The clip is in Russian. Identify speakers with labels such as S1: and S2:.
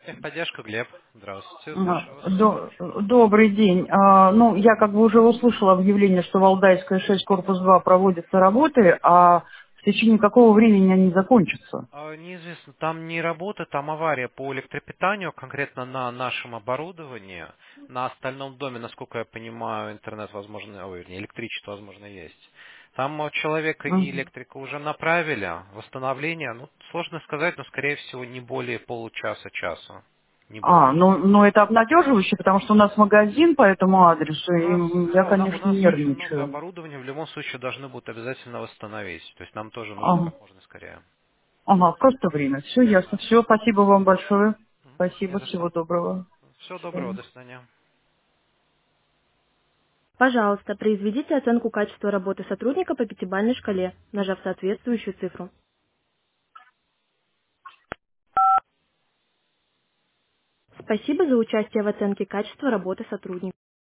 S1: Техподдержка, Глеб. Здравствуйте, слушаю вас.
S2: Добрый день. Ну, я как бы уже услышала объявление, что Валдайская 6, корпус 2 проводятся работы, а в течение какого времени они закончатся?
S1: Неизвестно, там не работа, там авария по электропитанию, конкретно на нашем оборудовании. На остальном доме, насколько я понимаю, интернет, возможно, вернее, электричество, возможно, есть. Там человека и
S2: Мгм.
S1: электрика уже направили. Восстановление, ну, сложно сказать, но, скорее всего, не более получаса-часа. Не более.
S2: Ну это обнадеживающе, потому что у нас магазин по этому адресу,
S1: У нас,
S2: и я,
S1: да, у
S2: конечно,
S1: нас очень много
S2: нервничаю.
S1: оборудования, в любом случае должны будут обязательно восстановить. То есть нам тоже нужно
S2: Ага,
S1: как можно скорее.
S2: ага, просто время. Все ясно. Все, спасибо вам большое.
S1: Не
S2: Спасибо,
S1: за что.
S2: всего доброго.
S1: Всего
S2: До
S1: доброго,
S2: свидания.
S1: до свидания.
S3: Пожалуйста, произведите оценку качества работы сотрудника по пятибалльной шкале, нажав соответствующую цифру. Спасибо за участие в оценке качества работы сотрудника.